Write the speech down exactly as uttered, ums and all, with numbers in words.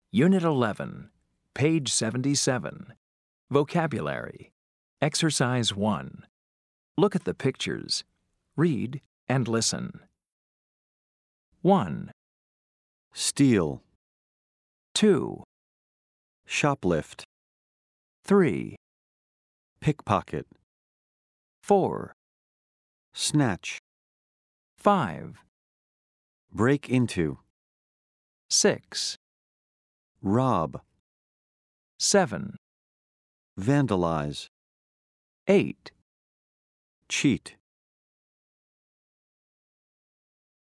Unit eleven, page seventy-seven. Vocabulary. Exercise one. Look at the pictures. Read and listen. one, Steal. two, Shoplift. three, Pickpocket. four, Snatch. five, Break into. six, Rob. seven, Vandalize. eight, Cheat.